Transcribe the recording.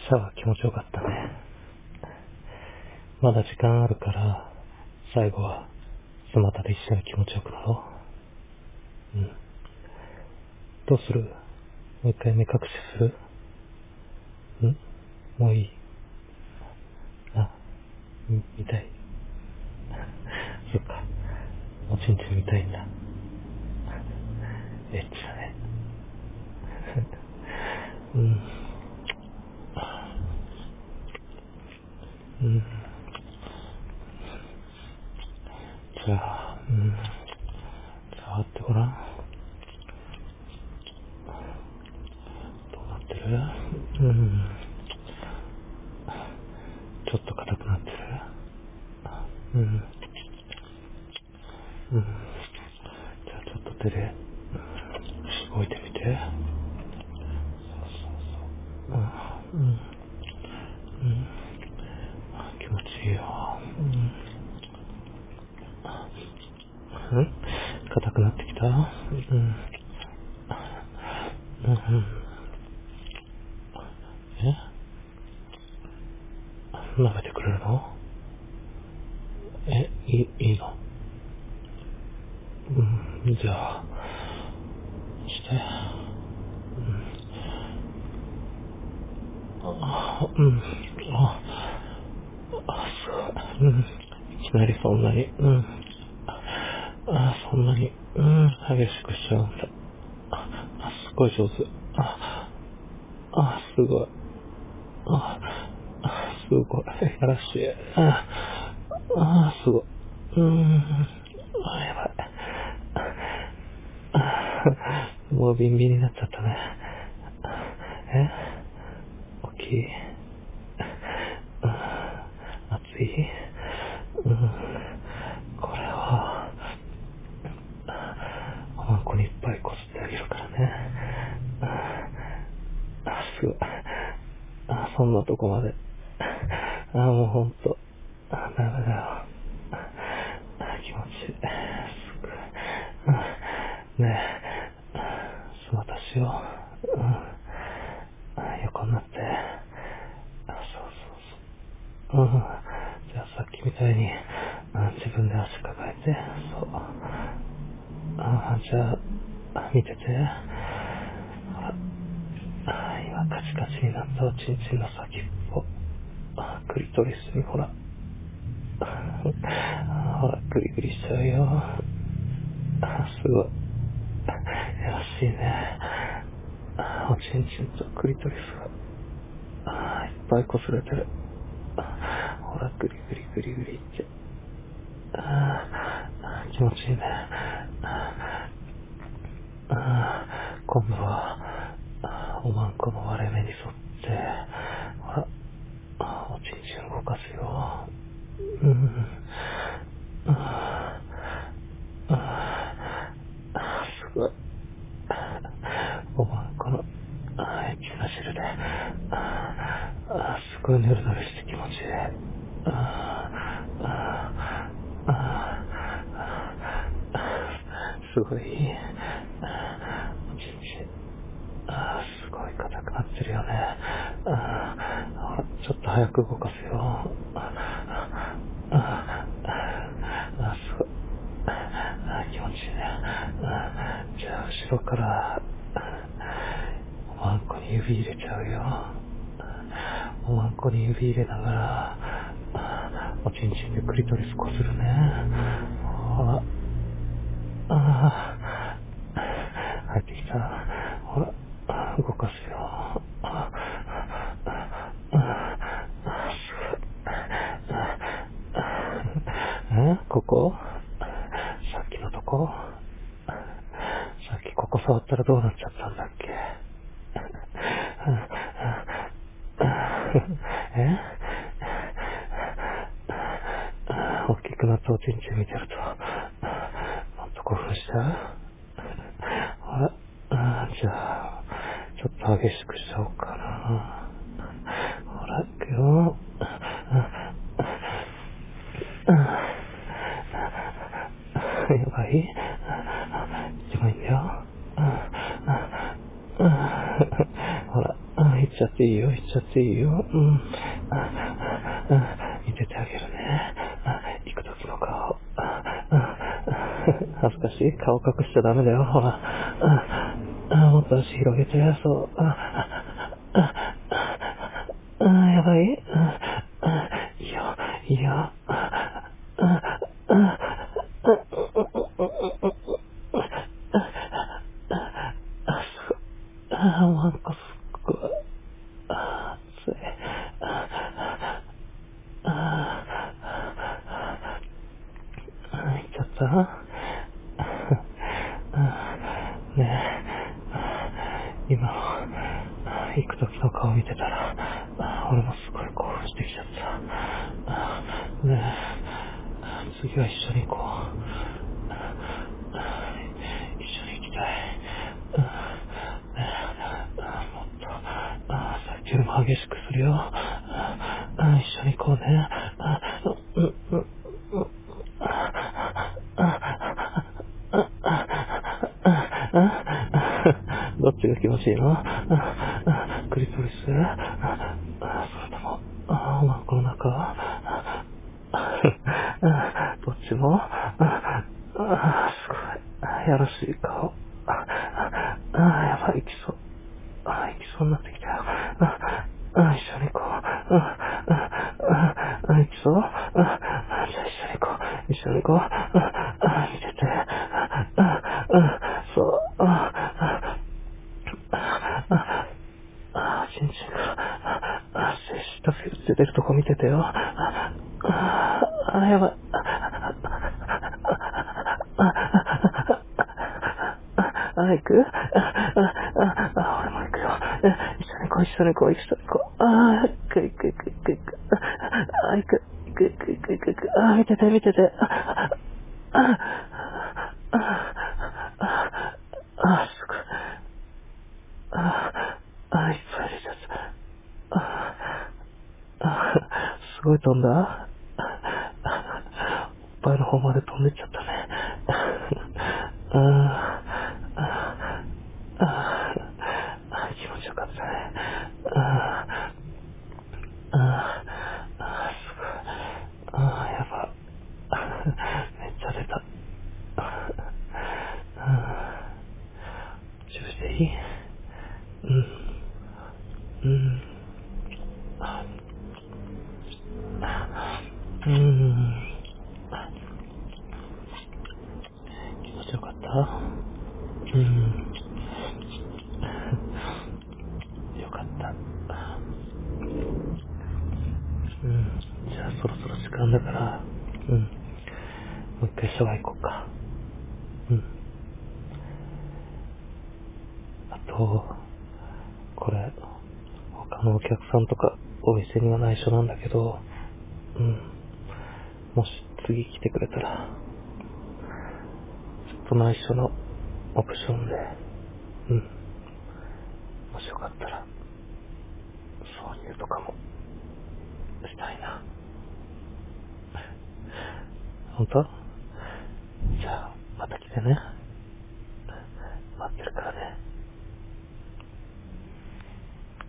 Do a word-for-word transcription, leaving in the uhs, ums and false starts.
シャワー気持ちよかったね。まだ時間あるから、最後は、スマタで一緒に気持ちよくなろう。うん。どうする？もう一回目隠しする？ん？もういい？あ、み見たい。そっか。おちんちん見たいんだ。エッチだね。うん。うん。じゃあ、うん。触ってごらん。どうなってる？うん。ちょっと硬くなってる？うん。うん。じゃあちょっと手で、しごいてみて。うん。うん。うん。気持ちいいよ。うん。うん硬くなってきた？うん。うん。え舐めてくれるの？え、いい、いいの？うん。じゃあ、して。あ、うん。あ、あ、すごい。うん。いきなりそんなに。うん。あ、そんなに。うん。激しくしちゃうんだ。あ、すごい上手。あ、あ、すごい。あ、あすごい。やらしい。あ、あ、すごい。うーん。あ、やばい。あもうビンビンになっちゃったね。え大きい。うん熱い。うん。これは、おまんこにいっぱいこすってあげるからね。あ、すごい。あ、そんなとこまで。あ、もうほんと。あ、ダメだよ。あ、気持ちいい。すごい。うんねえ、その私を、うん、あ横になって。あ、そうそうそう。うん。じゃあさっきみたいに、うん、自分で足抱えて、そう。あ、じゃあ、見てて。ほら。あ今カチカチになったおちんちんの先っぽ。あクリトリスにほら。あほら、グリグリしちゃうよ。あすごい。やらしいね。あおちんちんとクリトリスが、あいっぱい擦れてる。あほら、グリグリグリグリって。ああ気持ちいいね。ああ今度は、あおまんこの割れ目に沿って、ほら、あおちんちん動かすよ。うん。あああすごい。おばんこの、あエッチな汁で、ああすごいぬるぬるして気持ちいい。ああああすごいいい。おちんちん。ああすごい硬くなってるよね。ああちょっと早く動かすよ。あああすごい。あ気持ちいいね。あじゃあ後ろから、おまんこに指入れちゃうよ。おまんこに指入れながら、おちんちんでクリトリスこするね。ほら、あ入ってきた。ほら、動かすよ。あえここさっきのとこさっきここ触ったらどうなっちゃったんだっけ？え大きくなったおちんちん見てると、もっと興奮しちゃう？あら、あじゃあ、ちょっと激しくしちゃおうかな。ほら、行くよ。やばい一番いいんだよ。ほら、一行っちゃっていいよ、行っちゃっていいよ。うん。あ、あ、見ててあげるね。あ、行く時の顔。あ、あ、恥ずかしい顔隠しちゃダメだよ、ほら。あ、あ、もっと足広げて、そう。あ、あ、あ、あ、やばい。あ、あ、いいよ、いいよ。あ、あ、あ、あ、あ、すごい。あ、もうなんかすっごい。あ、つい。あ、あ、あ、行っちゃったねえ、今の、行く時の顔見てたら、俺もすごい興奮してきちゃった。ねえ、次は一緒に行こう。一緒に行きたい。ねえ、もっと、さっきよりも激しくするよ。一緒に行こうね。うんうんどっちが気持ちいいの？クリトリス？それとも、お腹の中？どっちも？すごい。やらしい顔。やばい、行きそう。あ、行きそうになってきたよ。あ、あ、一緒に行こう。あ、あ、あ、行きそう。あ、じゃあ一緒に行こう。一緒に行こう。あ、あ、見てて。あ、あ、そう。あ、あ、あ、あ、ちんちんから、あ、精子とフィルって出るとこ見ててよ。あ、あ、やばい。あ、行くあ、あ、あ、俺も行くよ。一緒に行こう、一緒に行こう、一緒に行こう。あ、行く、行く、行く、行く、行く。あ、行く、行く、行く、行く、行く、行く。あ、見てて、見てて。あ、あ、あ、あ、すごい。あ、あ、いっぱい出ちゃった。あ、あ、すごい飛んだ。おっぱいの方まで飛んでっちゃったね。ああ、ああ、気持ちよかったね。ああ、ああ、すごい。ああ、やば。めっちゃ出た。あチューしていい？うん、うん、うん。気持ちよかった？うん、よかった。うん、じゃあそろそろ時間だから、うん、もう一回シャワー行こうか。うん。あと、これ、他のお客さんとかお店には内緒なんだけど、うん。もし次来てくれたら、ちょっと内緒のオプションで、うん。もしよかったら、挿入とかもしたいな。本当？じゃあ、また来てね。